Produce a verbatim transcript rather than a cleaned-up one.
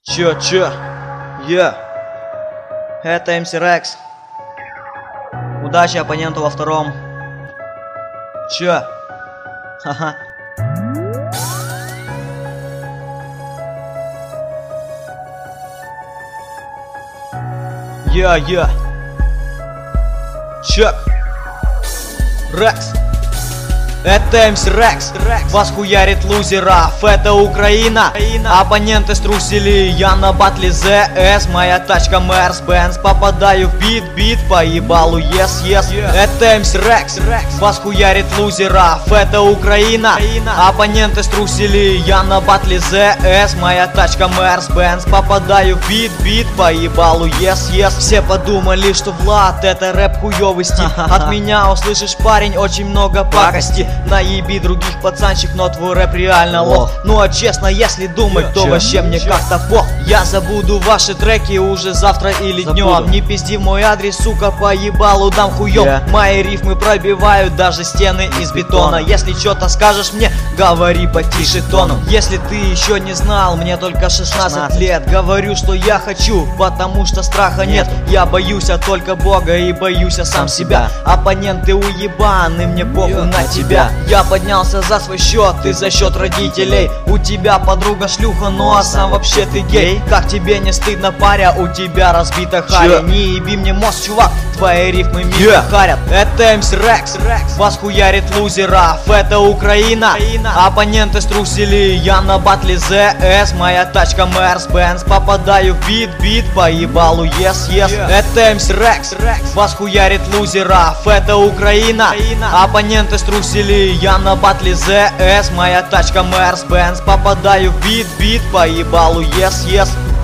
Чё, чё? Я. Это эм си Rex. Удачи оппоненту во втором. Чё? Ха-ха. Я, я. Чек. Рекс. Это эм си Rex, вас хуярит лузеров, это Украина. Оппоненты струсили, я на батле зэ эс, моя тачка Мерс-Бенз. Попадаю в бит, бит, по ебалу, yes, yes. Это эм си Rex, вас хуярит лузеров, это Украина. Оппоненты струсили, я на батле зэ эс, моя тачка Мерс-Бенз. Попадаю в бит, бит, по ебалу, yes, yes. Все подумали, что Влад это рэп хуёвый стиль. От меня услышишь, парень, очень много пакости. Наеби других пацанчик, но твой рэп реально лох. Ну а честно, если думать, то вообще мне как-то пох. Я забуду ваши треки уже завтра или днем. Не пизди в мой адрес, сука, по ебалу дам хуём. Мои рифмы пробивают даже стены из бетона. Если что-то скажешь мне, говори потише тоном. Если ты еще не знал, мне только шестнадцать лет. Говорю, что я хочу, потому что страха нет. Я боюсь а только Бога и боюсь а сам себя. Оппоненты уебаны, мне похуй на тебя. Я поднялся за свой счет и за счет родителей. У тебя подруга шлюха, ну а сам вообще ты гей. Как тебе не стыдно, паря, у тебя разбита харя. Не еби мне мозг, чувак, твои рифмы меня харят. Это эм си Rex, вас хуярит лузеров, это Украина. Оппоненты струсили, я на батле зэ эс, моя тачка Мерс-Бенз. Попадаю в бит, бит, по ебалу, yes, yes. Это эм си Rex, вас хуярит лузеров, это Украина. Оппоненты струсили, я на батле зэ эс, моя тачка Мерс-Бенз. Попадаю в бит, бит, по ебалу, yes, yes.